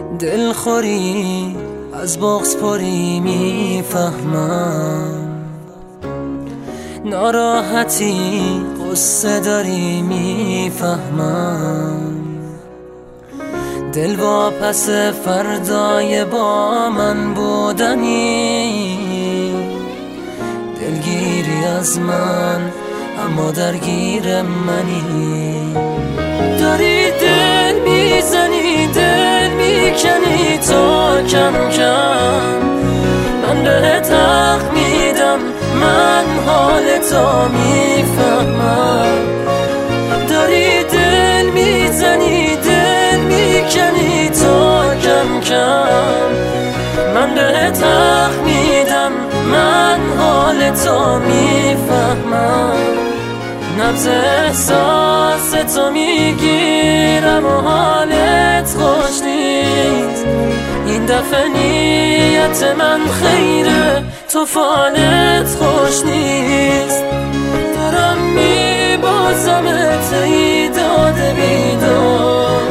دلخوری از بغض پری میفهمم، ناراحتی قصه داری میفهمم. دل واپس فردای با من بودنی، دلگیری از من اما درگیر منی. داری دل میزنی، دل میکنی تا کم کم من بهت حق میدم، من حالتو میفهمم. داری دل میزنی، دل میکنی تا کم کم من بهت حق میدم، من حالتو میفهمم. نبض احساس تو میگیرم و حالت خوش نیست. این دفعه نیت من خیره، تو فالت خوش نیست. دارم میبازمت ای داد بیدار،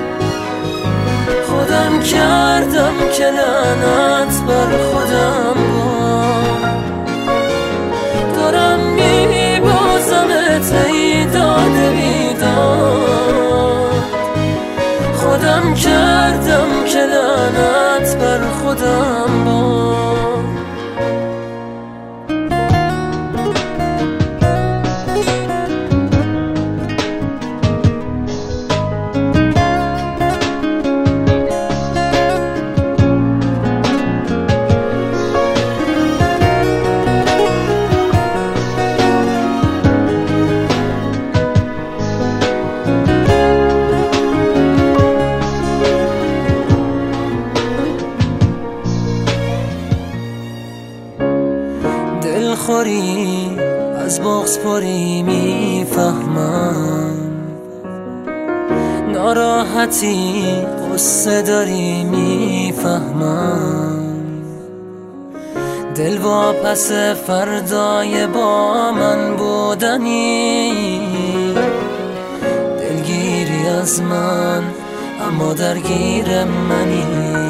خودم کردم که لعنت بر خودم بار. دارم میبازمت ای داد بیدار، خودم کردم که لعنت بر خودم بار. دلخوری از بغض پری میفهمم، ناراحتی قصه داری میفهمم. دل واپس فردای با من بودنی، دلگیری از من اما درگیر منی.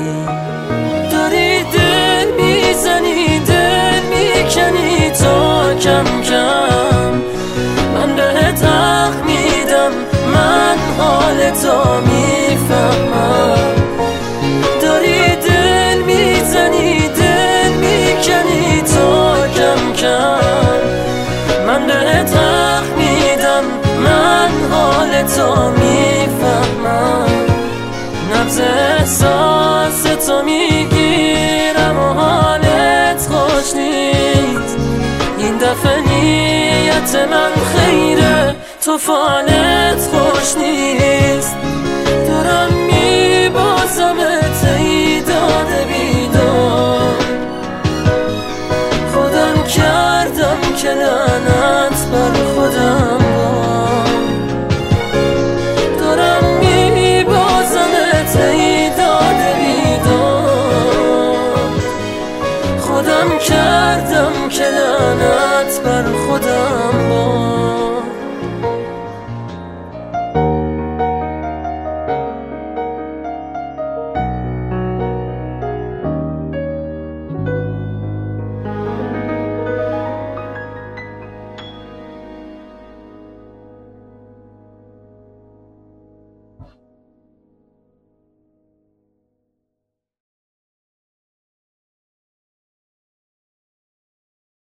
داری دل میزنی، دل میکنی تا کم کم من بهت حق میدم، من حالتو میفهمم. داری دل میزنی، دل میکنی تا کم کم من بهت حق میدم، من حالتو میفهمم. نبض احساس تو میگیرم و حالت خوش نیست. این دفعه نیت من خیره، تو فالت خوش نیست. دارم میبازمت